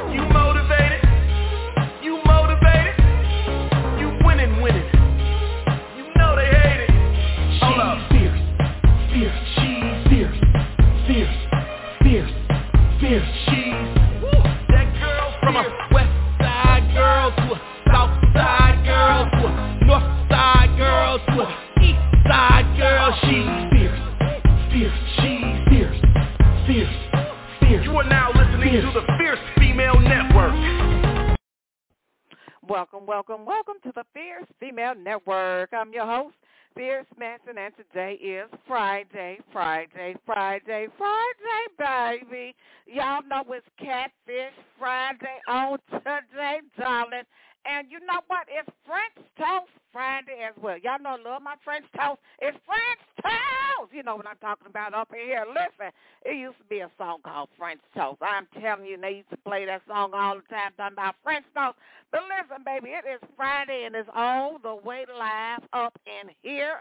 You motivated? You motivated? You winning, winning. You know they hate it. Hold up. Fierce, fierce, she's fierce, fierce, fierce, fierce, she's that girl from a west side girl to a south side girl to a north side girl to a east side girl. She's fierce, fierce, she's fierce, fierce, fierce. You are now listening to the Fierce Female Network. Welcome, welcome, welcome to the Fierce Female Network. I'm your host, Fierce Manson, and today is Friday, baby. Y'all know it's Catfish Friday on today, darling. And you know what? It's French Toast Friday as well. Y'all know I love my French toast. It's French toast. You know what I'm talking about up in here. Listen, it used to be a song called French Toast. I'm telling you, they used to play that song all the time, talking about French toast. But listen, baby, it is Friday, and it's all the way live up in here.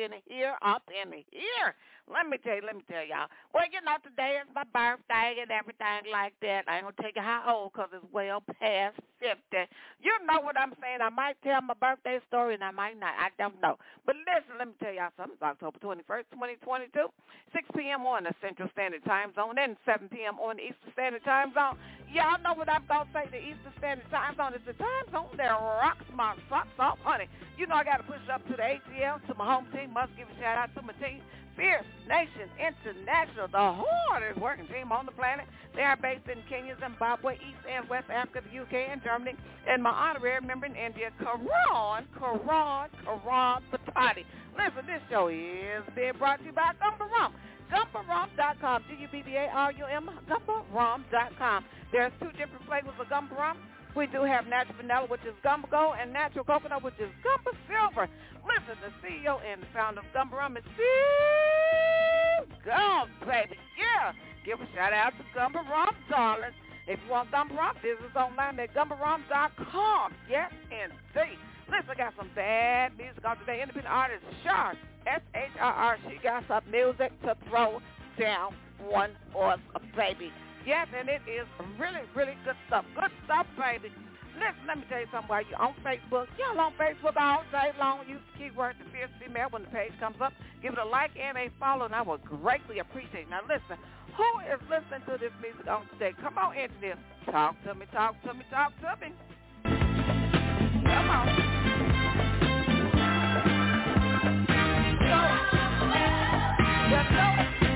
Let me tell y'all. Well, you know, today is my birthday and everything like that. I ain't going to tell you how old because it's well past 50. You know what I'm saying. I might tell my birthday story and I might not. I don't know. But listen, let me tell y'all something. It's October 21st, 2022, 6 p.m. on the Central Standard Time Zone and 7 p.m. on the Eastern Standard Time Zone. Y'all know what I'm going to say. The Eastern Standard Time Zone is the time zone that rocks my socks off, honey. You know I got to push up to the ATL, to my home team. Must give a shout-out to my team. Fierce Nation International, the hardest working team on the planet. They are based in Kenya, Zimbabwe, East and West Africa, the UK, and Germany. And my honorary member in India, Karan Patati. Listen, this show is being brought to you by Gumba Rum. GumbaRum.com, GUBBARUM, GumbaRum.com. There's two different flavors of Gumba Rum. We do have natural vanilla, which is Gumba Gold, and natural coconut, which is Gumba Silver. Listen, the CEO and the founder of Gumba Rum is Steve Gumb, baby. Yeah. Give a shout-out to Gumba Rum, darling. If you want Gumba Rum, visit us online at GumbaRum.com. Yes, indeed. Listen, I got some bad music on today. Independent artist Shar, S-H-R-R. She got some music to throw down one us, baby. Yes, and it is really, really good stuff. Good stuff, baby. Listen, let me tell you something. While you're on Facebook, y'all on Facebook all day long. Use the keyword The Fierce Female when the page comes up. Give it a like and a follow, and I will greatly appreciate it. Now, listen, who is listening to this music on today? Come on, engineer. Talk to me. Come on. Let's go.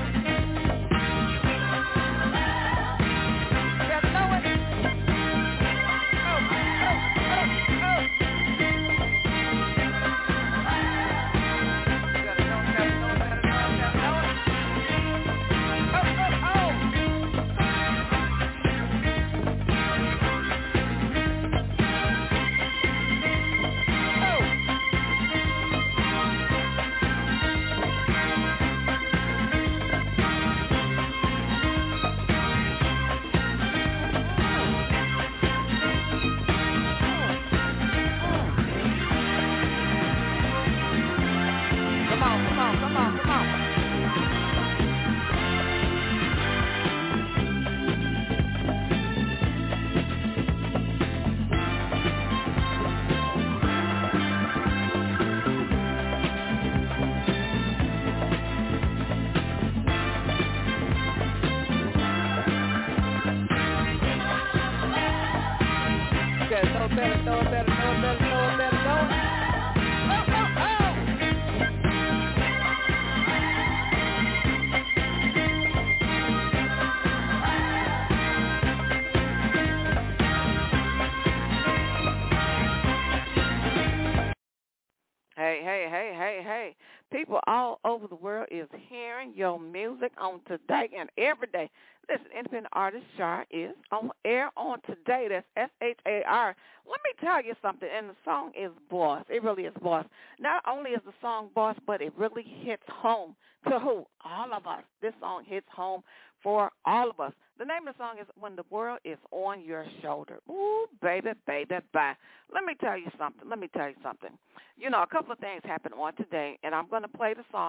Hey. People all over the world is hearing your music on today and every day. Listen, independent artist Shar is on air on today. That's S-H-A-R. Let me tell you something, and the song is Boss. It really is Boss. Not only is the song Boss, but it really hits home to who? All of us. This song hits home for all of us. The name of the song is When the World is on Your Shoulder. Ooh, baby, bye. Let me tell you something. You know, a couple of things happened on today, and I'm going to play the song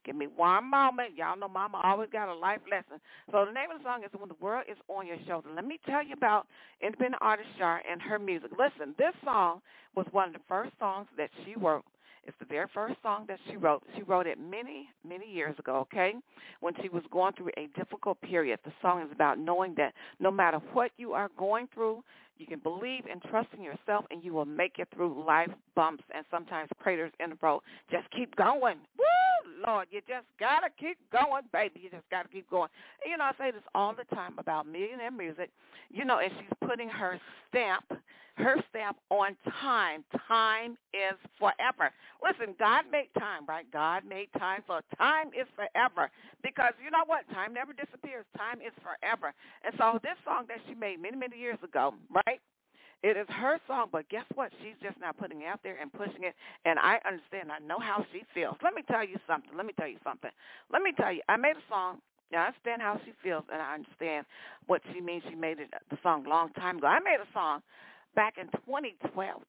Give me one moment. Y'all know Mama always got a life lesson. So the name of the song is When the World is on Your Shoulder. Let me tell you about independent artist Shar and her music. Listen, this song was one of the first songs that she wrote. It's the very first song that she wrote. She wrote it many, many years ago, okay, when she was going through a difficult period. The song is about knowing that no matter what you are going through, you can believe and trust in yourself, and you will make it through life bumps and sometimes craters in the road. Just keep going. Woo, Lord, you just got to keep going, baby. You just got to keep going. And, you know, I say this all the time about Millionaire Music, you know, and she's putting her stamp on time. Time is forever. Listen, God made time, right? God made time, so time is forever. Because you know what? Time never disappears. Time is forever. And so this song that she made many, many years ago, right? It is her song, but guess what? She's just now putting it out there and pushing it, and I understand. I know how she feels. Let me tell you something. I made a song. Now, I understand how she feels, and I understand what she means. She made the song a long time ago. I made a song back in 2012.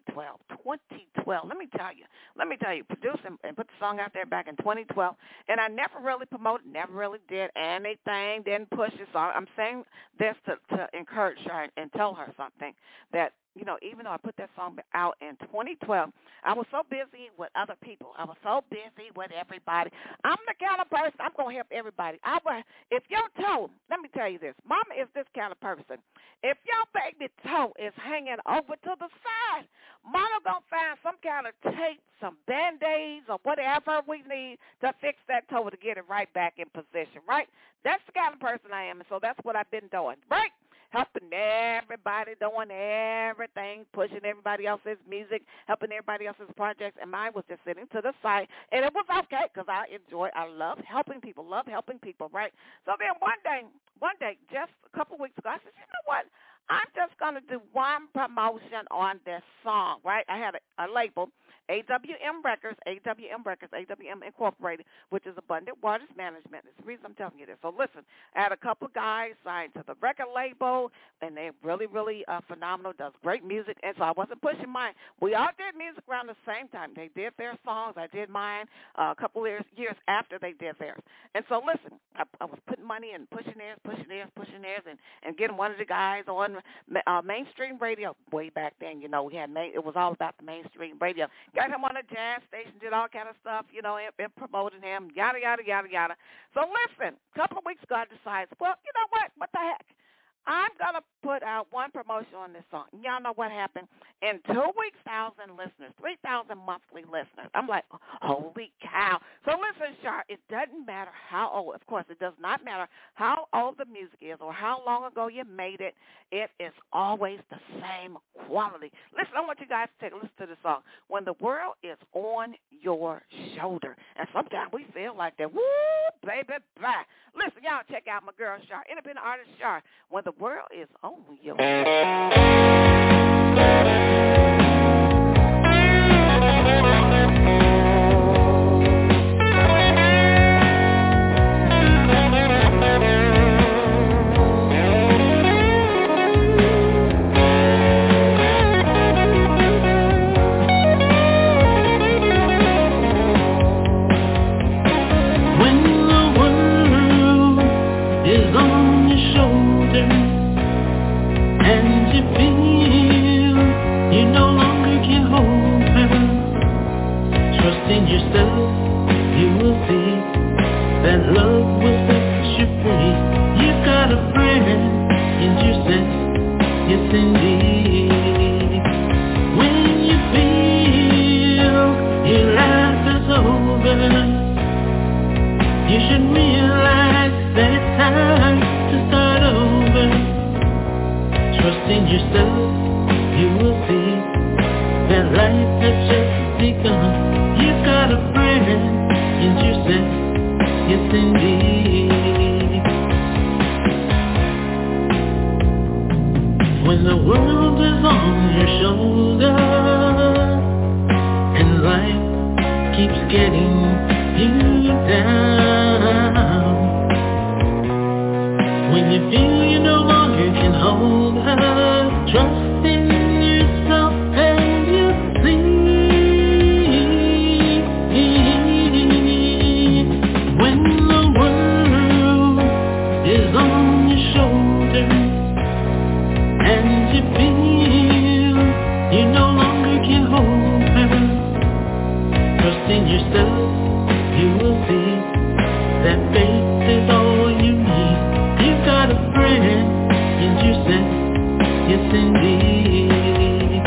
Let me tell you, produce and put the song out there back in 2012, and I never really promoted, never really did anything, didn't push it. So I'm saying this to encourage her and tell her something, that, you know, even though I put that song out in 2012, I was so busy with other people. I was so busy with everybody. I'm the kind of person, I'm going to help everybody. If your toe, let me tell you this, Mama is this kind of person. If your baby toe is hanging over to the side, Mama going to find some kind of tape, some Band-Aids or whatever we need to fix that toe to get it right back in position, right? That's the kind of person I am, and so that's what I've been doing, right? Helping everybody, doing everything, pushing everybody else's music, helping everybody else's projects, and mine was just sitting to the side, and it was okay because I love helping people, right? So then one day, just a couple weeks ago, I said, you know what? I'm just going to do one promotion on this song, right? I had a label, AWM Records, AWM Incorporated, which is Abundant Waters Management. That's the reason I'm telling you this. So listen, I had a couple of guys signed to the record label, and they're really, really phenomenal, does great music, and so I wasn't pushing mine. We all did music around the same time. They did their songs. I did mine a couple of years after they did theirs. And so listen, I was putting money and pushing theirs, and getting one of the guys on mainstream radio way back then. You know, it was all about the mainstream radio. Got him on a jazz station, did all kind of stuff, you know, and promoting him, yada, yada, yada, yada. So listen, a couple of weeks ago, I decided, well, you know what the heck? I'm going to put out one promotion on this song. Y'all know what happened? In 2 weeks, 1,000 listeners, 3,000 monthly listeners. I'm like, holy cow. So listen, Shar, it doesn't matter how old. Of course, it does not matter how old the music is or how long ago you made it. It is always the same quality. Listen, I want you guys to take a listen to the song, When the World is on Your Shoulder. And sometimes we feel like that. Woo, baby, bye. Listen, y'all check out my girl, Shar, independent artist Shar, When the World is on Your Shoulder. indeed.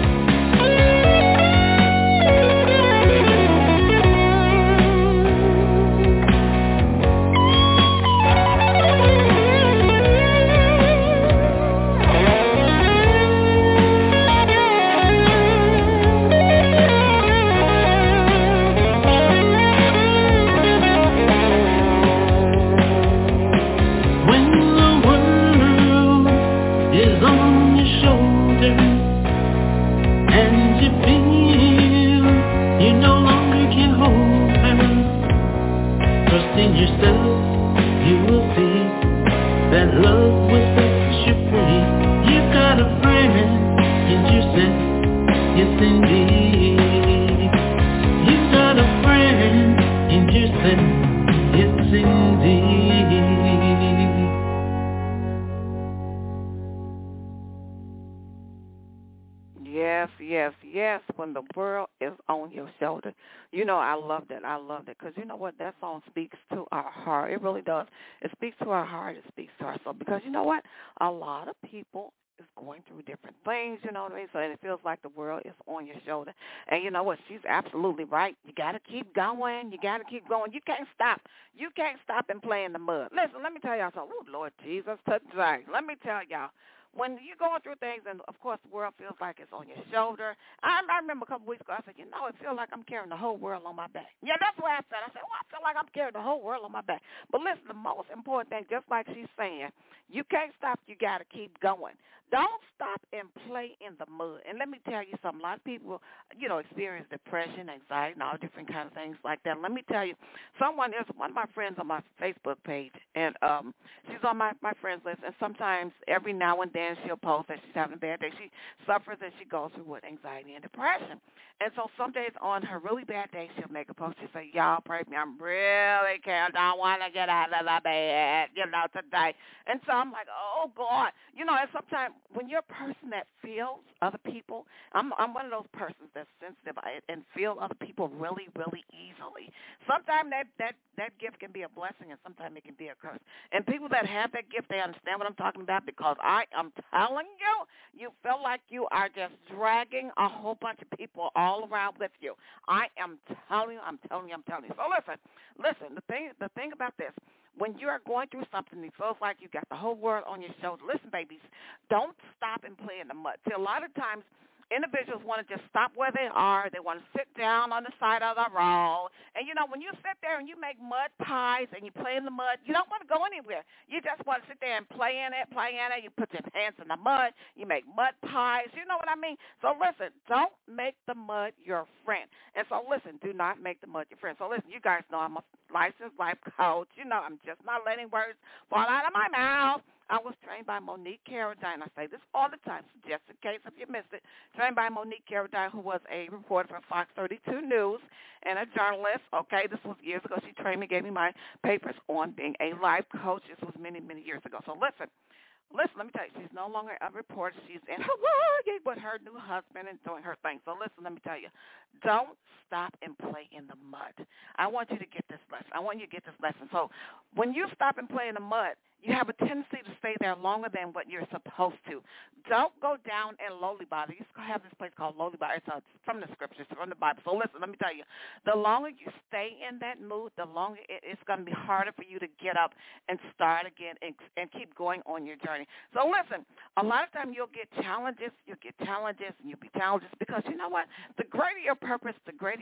When the world is on your shoulder. You know, I love that. Because you know what? That song speaks to our heart. It really does. It speaks to our heart. It speaks to our soul. Because you know what? A lot of people is going through different things, you know what I mean? So it feels like the world is on your shoulder. And you know what? She's absolutely right. You got to keep going. You got to keep going. You can't stop. You can't stop and play in the mud. Listen, let me tell y'all something. Oh, Lord Jesus, today. Let me tell y'all. When you're going through things, and, of course, the world feels like it's on your shoulder. I remember a couple weeks ago, I said, you know, it feels like I'm carrying the whole world on my back. Yeah, that's what I said. I said, well, I feel like I'm carrying the whole world on my back. But listen, the most important thing, just like she's saying, you can't stop. You got to keep going. Don't stop and play in the mud. And let me tell you something. A lot of people, you know, experience depression, anxiety, and all different kinds of things like that. Let me tell you, one of my friends on my Facebook page, and she's on my friends list, and sometimes every now and then she'll post that she's having a bad day. She suffers and she goes through with anxiety and depression. And so some days on her really bad day, she'll make a post. She'll say, y'all pray for me. I'm really can't. I want to get out of the bed, you know, today. And so I'm like, oh, God. You know, and sometimes when you're a person that feels other people, I'm one of those persons that's sensitive and feel other people really, really easily. Sometimes that gift can be a blessing, and sometimes it can be a curse. And people that have that gift, they understand what I'm talking about, because I am telling you, you feel like you are just dragging a whole bunch of people all around with you. I am telling you. So listen, the thing about this, when you are going through something, it feels like you got the whole world on your shoulder. Listen, babies, don't stop and play in the mud. See, a lot of times individuals want to just stop where they are. They want to sit down on the side of the road. And, you know, when you sit there and you make mud pies and you play in the mud, you don't want to go anywhere. You just want to sit there and play in it. You put your hands in the mud. You make mud pies. You know what I mean? So, listen, don't make the mud your friend. And so, listen, do not make the mud your friend. So, listen, you guys know I'm a licensed life coach. You know, I'm just not letting words fall out of my mouth. I was trained by Monique Carradine. I say this all the time, so just in case if you missed it. Trained by Monique Carradine, who was a reporter for Fox 32 News and a journalist. Okay, this was years ago. She trained me, gave me my papers on being a life coach. This was many, many years ago. So listen, let me tell you, she's no longer a reporter. She's in Hawaii with her new husband and doing her thing. So listen, let me tell you, don't stop and play in the mud. I want you to get this lesson. So when you stop and play in the mud, you have a tendency to stay there longer than what you're supposed to. Don't go down in Lollibody. You have this place called Lollibody. It's from the scriptures, from the Bible. So listen, let me tell you, the longer you stay in that mood, the longer it's going to be harder for you to get up and start again and keep going on your journey. So listen, a lot of times you'll get challenges, and you'll be challenges because you know what? The greater your purpose, the greater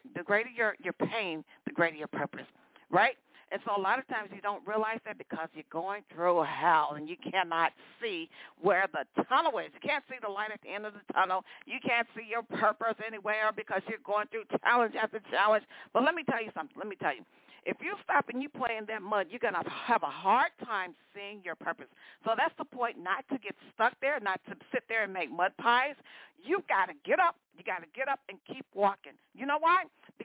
your pain, the greater your purpose, right? And so a lot of times you don't realize that because you're going through hell and you cannot see where the tunnel is. You can't see the light at the end of the tunnel. You can't see your purpose anywhere because you're going through challenge after challenge. But let me tell you something. If you stop and you play in that mud, you're going to have a hard time seeing your purpose. So that's the point, not to get stuck there, not to sit there and make mud pies. You got to get up. You got to get up and keep walking. You know why? Because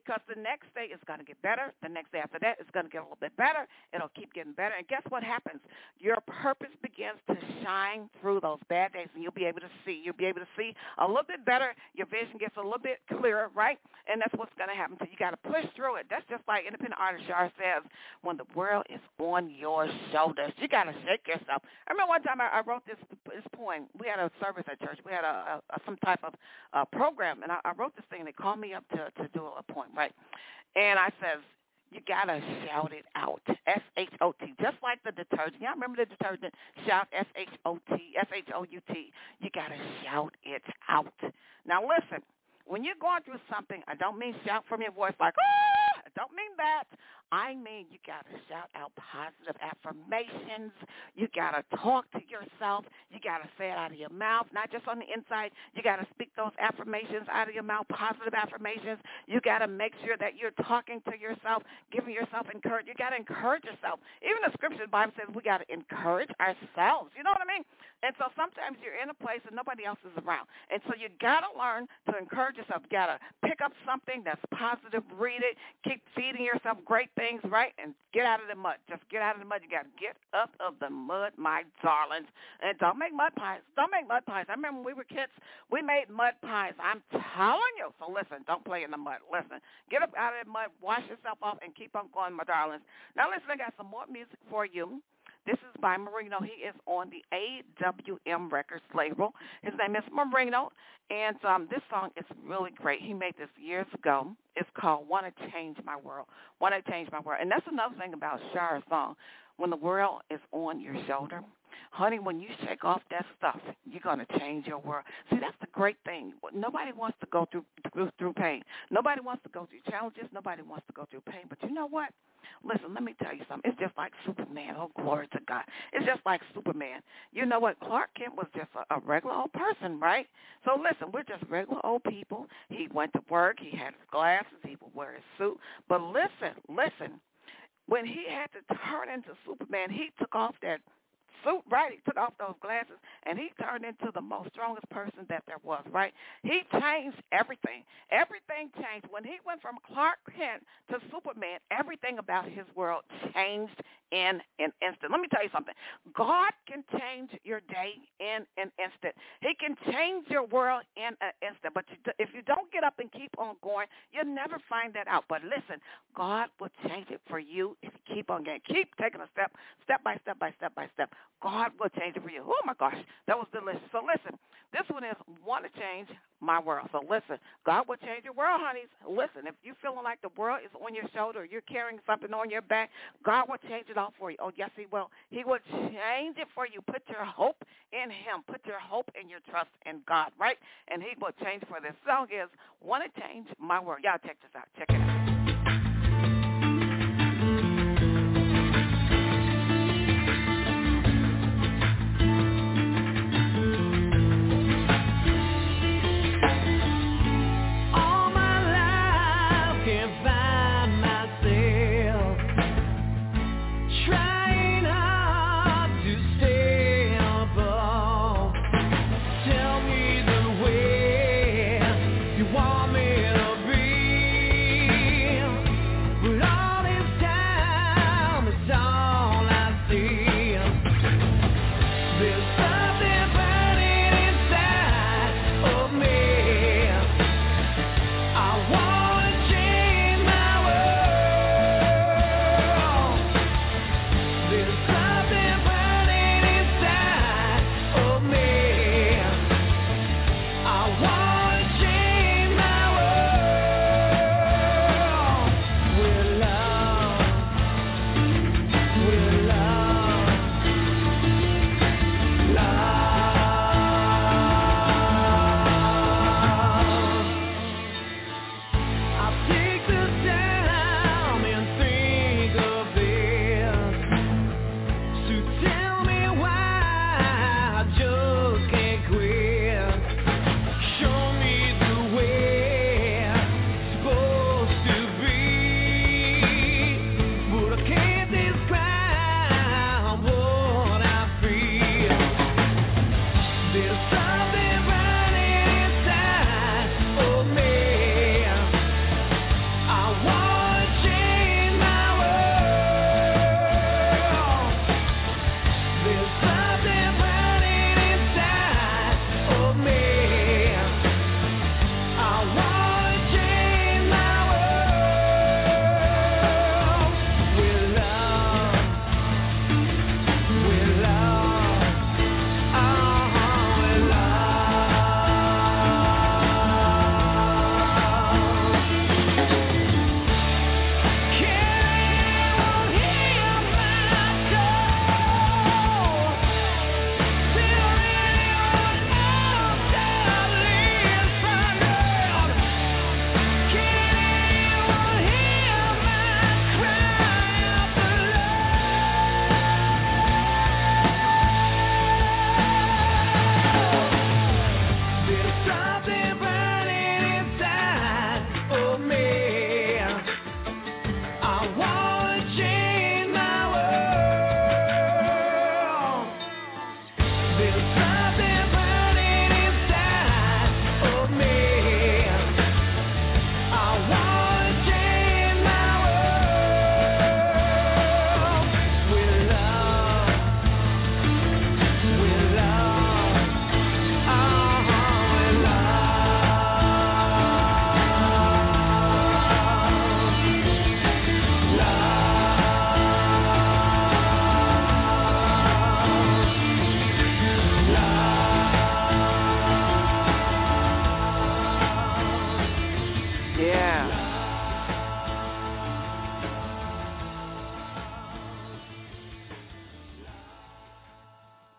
because the next day is going to get better. The next day after that is going to get a little bit better. It'll keep getting better. And guess what happens? Your purpose begins to shine through those bad days, and you'll be able to see. You'll be able to see a little bit better. Your vision gets a little bit clearer, right? And that's what's going to happen. So you got to push through it. That's just like independent artist Shar says, when the world is on your shoulders, you got to shake yourself. I remember one time I wrote this poem. We had a service at church. We had some type of program, and I wrote this thing. They called me up to do a poem, right? And I says, you got to shout it out, S-H-O-T, just like the detergent. Y'all remember the detergent? Shout, S-H-O-T, S-H-O-U-T. You got to shout it out. Now, listen, when you're going through something, I don't mean shout from your voice like, ah, I don't mean that. I mean, you got to shout out positive affirmations. You got to talk to yourself. You got to say it out of your mouth, not just on the inside. You got to speak those affirmations out of your mouth, positive affirmations. You got to make sure that you're talking to yourself, giving yourself encouragement. You got to encourage yourself. Even the scripture, the Bible says we got to encourage ourselves. You know what I mean? And so sometimes you're in a place and nobody else is around. And so you got to learn to encourage yourself. You got to pick up something that's positive, read it, keep feeding yourself great things, right? And get out of the mud. Just get out of the mud. You got to get up of the mud, my darlings. And don't make mud pies. Don't make mud pies. I remember when we were kids, we made mud pies. I'm telling you. So listen, don't play in the mud. Listen, get up out of the mud, wash yourself off, and keep on going, my darlings. Now listen, I got some more music for you. This is by Marino. He is on the AWM Records label. His name is Marino, and this song is really great. He made this years ago. It's called Want to Change My World. Want to Change My World. And that's another thing about Shar's song. When the world is on your shoulder, honey, when you shake off that stuff, you're going to change your world. See, that's the great thing. Nobody wants to go through pain. Nobody wants to go through challenges. Nobody wants to go through pain. But you know what? Listen, let me tell you something. It's just like Superman. Oh, glory to God. It's just like Superman. You know what? Clark Kent was just a regular old person, right? So listen, we're just regular old people. He went to work. He had his glasses. He would wear his suit. But listen. When he had to turn into Superman, he took off that suit, right? He took off those glasses, and he turned into the most strongest person that there was, right? He changed everything. Everything changed. When he went from Clark Kent to Superman, everything about his world changed in an instant. Let me tell you something. God can change your day in an instant. He can change your world in an instant. But if you don't get up and keep on going, you'll never find that out. But listen, God will change it for you if you keep on going. Keep taking a step by step by step by step. God will change it for you. Oh, my gosh, that was delicious. So listen, this one is Want to Change My World. So listen, God will change your world, honeys. Listen, if you're feeling like the world is on your shoulder or you're carrying something on your back, God will change it all for you. Oh, yes, he will. He will change it for you. Put your hope in him. Put your hope and your trust in God, right? And he will change for this. Song is Want to Change My World. Y'all check this out. Check it out. Want me to be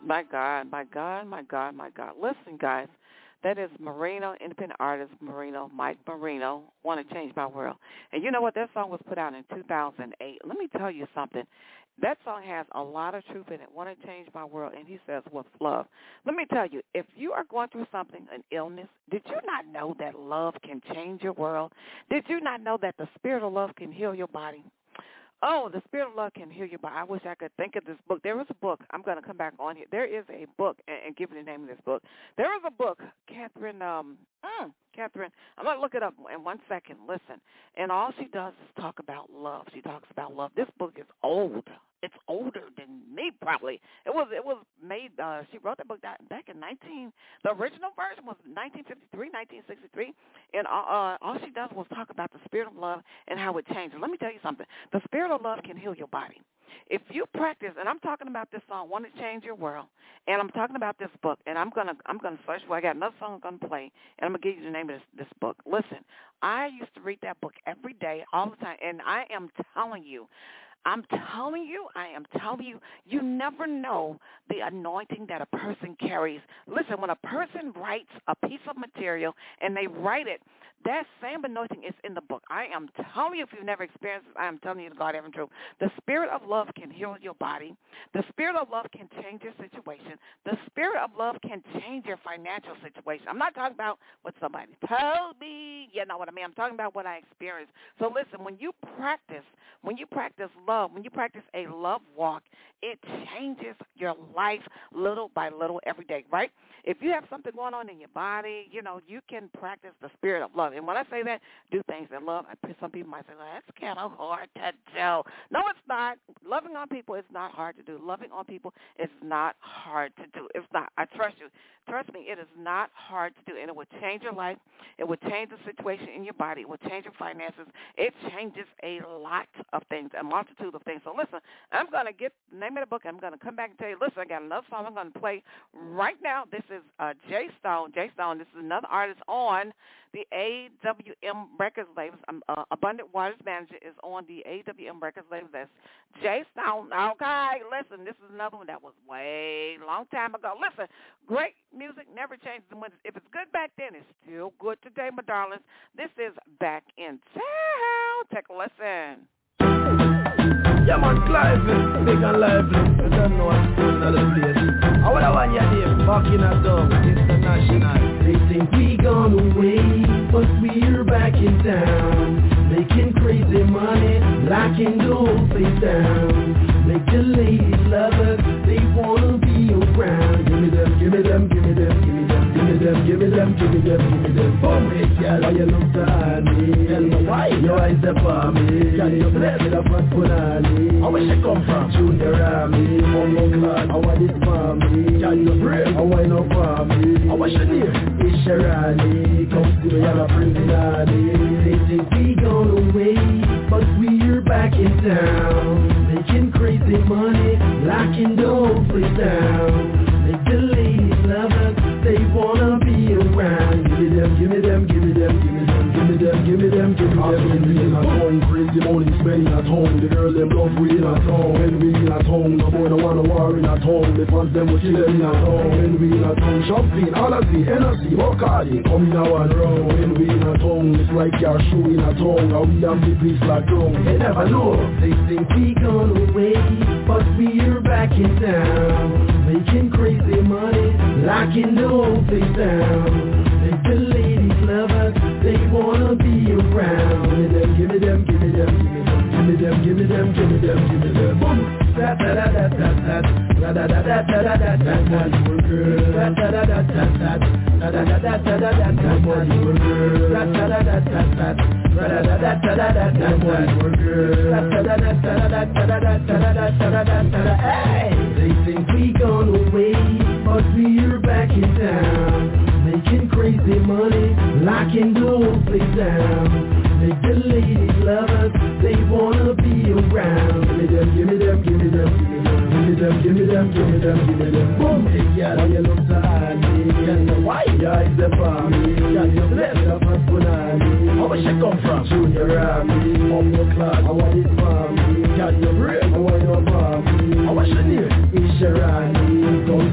My God, my God, my God, my God. Listen, guys, that is Marino, independent artist Marino, Mike Marino, Want to Change My World. And you know what? That song was put out in 2008. Let me tell you something. That song has a lot of truth in it. Want to Change My World, and he says with love. Let me tell you, if you are going through something, an illness, did you not know that love can change your world? Did you not know that the spirit of love can heal your body? Oh, the spirit of love can heal you, but I wish I could think of this book. There is a book. I'm going to come back on here. There is a book, and give you the name of this book. There is a book, Catherine, Catherine, I'm going to look it up in 1 second. Listen, and all she does is talk about love. She talks about love. This book is old. It's older than me, probably. It was made, she wrote that book back in the original version was 1953, 1963, and all she does was talk about the spirit of love and how it changes. Let me tell you something. The spirit of love can heal your body. If you practice, and I'm talking about this song, Want to Change Your World, and I'm talking about this book, and I'm gonna search for. I got another song I'm gonna play, and I'm gonna give you the name of this book. Listen, I used to read that book every day, all the time, and I am telling you, you never know the anointing that a person carries. Listen, when a person writes a piece of material and they write it, that same anointing is in the book. I am telling you, if you've never experienced this, I am telling you the God heaven truth. The spirit of love can heal your body. The spirit of love can change your situation. The spirit of love can change your financial situation. I'm not talking about what somebody told me. You know what I mean? I'm talking about what I experienced. So listen, when you practice love, when you practice a love walk, it changes your life little by little every day, right? If you have something going on in your body, you know, you can practice the spirit of love. And when I say that, do things in love. Some people might say, well, that's kind of hard to do. No, it's not. Loving on people is not hard to do. Loving on people is not hard to do. It's not. I trust you. Trust me, it is not hard to do, and it will change your life. It will change the situation in your body. It will change your finances. It changes a lot of things, a multitude of things. So listen, I'm going to get the name of the book. I'm going to come back and tell you, listen, I got another song I'm going to play right now. This is Jay Stone. Jay Stone, this is another artist on the AWM Records label. Abundant Waters Manager is on the AWM Records label. That's Jay Stone. Okay, listen, this is another one that was way long time ago. Listen, great music never changes. If it's good back then, it's still good today, my darlings. This is Back in Town. Take a listen. Yeah, man, lively, big and lively. I don't know what's going on in the place. I would have one your name, back in a dog, international. They think we gone away, but we're back in town. Making crazy money, locking the whole place down. Make the ladies love us, they wanna be around. Give me them, give me them, give me them, give me them. Give me them, give me them, give me them, give me them. Boom, hey, girl, why you look at me? Tell me why your eyes up on me. Can you bless me the front punani? How where she come from? Junior Army, Mumbo Clad, how are this for me? Can you pray? How I know for me? How what's your name? It's Sharani, come see me, I'm a Prince-Nani. They think we gone away, but we're back in town. Making crazy money, locking the whole place down. Make the ladies love us, they wanna be around. Give me them, give me them, give me them, give me them, give me them, give me them, give me them. We in a town, crazy money spending at home. The girl them love we in a town. When we in a town, the boy don't wanna war in a town. The fans them will kill them in a town. When we in a town, shopping, all of the energy, Bacardi, come in a one round. When we in a town, it's like your shoe in a town. Now we have the place locked down. They never know, they think we gone away, but we're back in town. Making crazy money, locking the whole place down. Make the ladies love us, they wanna be around. Give me them, give me them, give me them, give me them, give me them, give me them, give me them. Boom. Da da da da da da da da da da da da da da. Da da da da da da da da da da da da da da. Da da da da da da da da da da da da da. Hey, they think we gone away, but we're back in town. Making crazy money, locking the whole place down. Make the ladies love us, they wanna be around. Give me them, give me them, give me them, give me them, give me them, give me them, give me them. Boom, hey girl, how you look so honey? Can you why your eyes up on me? Can you bless the first punani? How where she come from? Junior Army, Mumbo Clad, how are this for me? Can you break? How are you for me? How what's your name? It's Sharani, come see me,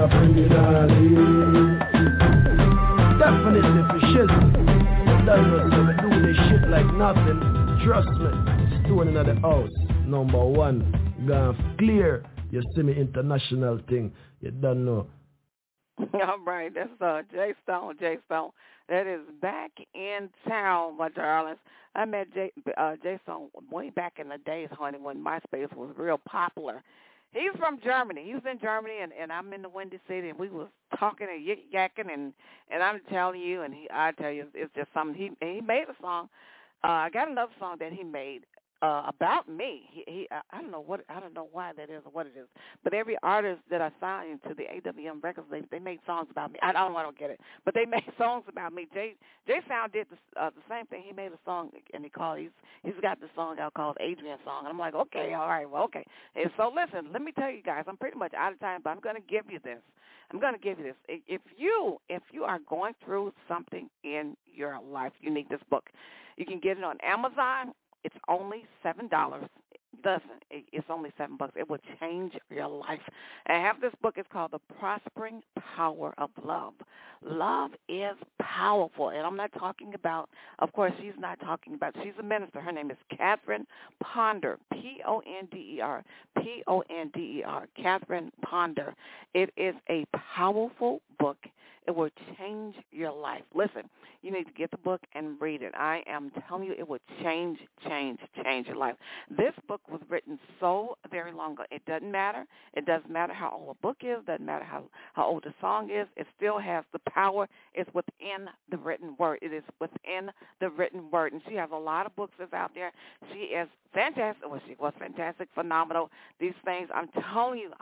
a criminal. Definitely for shit. Don't know, so we do this shit like nothing. Trust me. Stone in the house. Number one. Gone clear. You see me international thing. You don't know. All right, that's Jay Stone. Jay Stone. That is back in town, my darlings. I met Jay Stone way back in the days, honey, when MySpace was real popular. He's from Germany. He was in Germany, and I'm in the Windy City, and we was talking and yakking, and I'm telling you, I tell you, it's just something. He made a song. I got another song that he made about me. I don't know why that is or what it is, but every artist that I signed to the AWM Records, they made songs about me. I don't get it, but they made songs about me. Jay Sound did the same thing. He made a song, and he's got the song out called Adrian Song, and I'm like, okay, all right, well, okay. And so listen, let me tell you guys, I'm pretty much out of time, but I'm going to give you this. If you are going through something in your life, you need this book. You can get it on Amazon. It's only $7. It's only $7. It will change your life. I have this book. It's called The Prospering Power of Love. Love is powerful. And I'm not talking about, of course, she's a minister. Her name is Catherine Ponder, Ponder, Ponder, Catherine Ponder. It is a powerful book. It will change your life. Listen, you need to get the book and read it. I am telling you, it will change your life. This book was written so very long ago. It doesn't matter. It doesn't matter how old a book is. It doesn't matter how old a song is. It still has the power. It's within the written word. It is within the written word. And she has a lot of books that's out there. She is fantastic. Well, she was fantastic, phenomenal. These things, I'm telling you.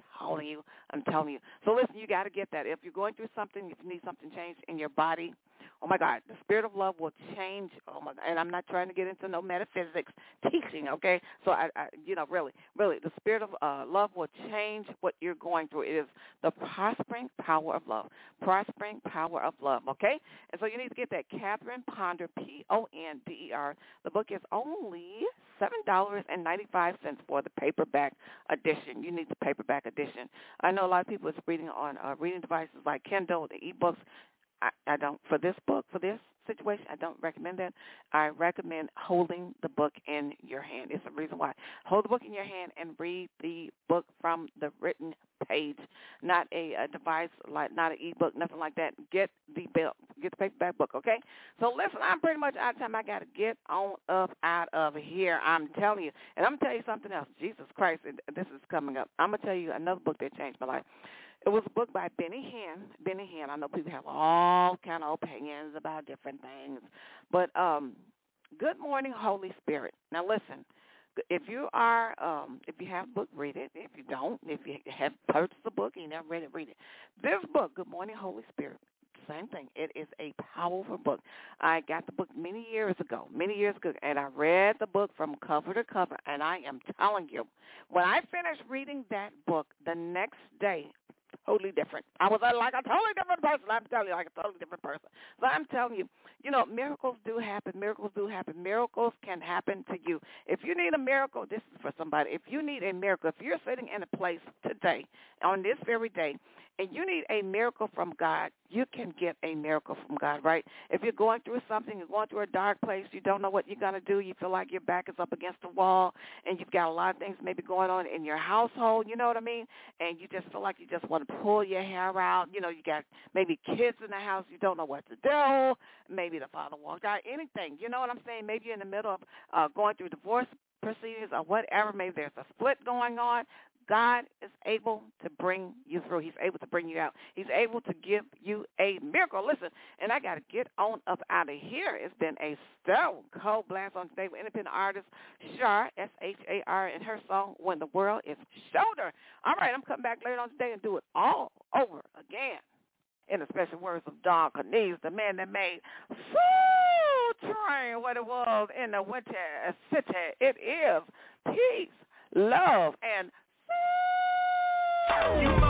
So listen, you got to get that. If you're going through something, if you need something changed in your body, oh, my God, the spirit of love will change. Oh, my God. And I'm not trying to get into no metaphysics teaching, okay? So, I really, the spirit of love will change what you're going through. It is the prospering power of love, prospering power of love, okay? And so you need to get that Catherine Ponder, Ponder. The book is only $7.95 for the paperback edition. You need the paperback edition. I know a lot of people is reading on reading devices like Kindle, the e-books. I don't, for this book, for this situation, I don't recommend that. I recommend holding the book in your hand. It's the reason why. Hold the book in your hand and read the book from the written page, not a device, like not an e-book, nothing like that. Get the paperback book, okay? So listen, I'm pretty much out of time. I got to get on up out of here. I'm telling you. And I'm going to tell you something else. Jesus Christ, this is coming up. I'm going to tell you another book that changed my life. It was a book by Benny Hinn. Benny Hinn. I know people have all kind of opinions about different things, but Good Morning, Holy Spirit. Now listen, if you have a book, read it. If you don't, if you have purchased a book and you never read it, read it. This book, Good Morning, Holy Spirit, same thing. It is a powerful book. I got the book many years ago, and I read the book from cover to cover, and I am telling you, when I finished reading that book, the next day, totally different. I was like a totally different person. I'm telling you, like a totally different person. So I'm telling you, miracles do happen. Miracles can happen to you. If you need a miracle, this is for somebody. If you need a miracle, if you're sitting in a place today, on this very day, and you need a miracle from God, you can get a miracle from God, right? If you're going through something, you're going through a dark place, you don't know what you're going to do, you feel like your back is up against the wall, and you've got a lot of things maybe going on in your household, you know what I mean? And you just feel like you just want to pull your hair out. You got maybe kids in the house, you don't know what to do. Maybe the father walked out, anything. You know what I'm saying? Maybe you're in the middle of going through divorce proceedings or whatever. Maybe there's a split going on. God is able to bring you through. He's able to bring you out. He's able to give you a miracle. Listen, and I got to get on up out of here. It's been a stone cold blast on today with independent artist Shar, S-H-A-R, and her song, When the World is Shoulder. All right, I'm coming back later on today and do it all over again. In the special words of Don Cornelius, the man that made Soul Train what it was in the winter city. It is peace, love, and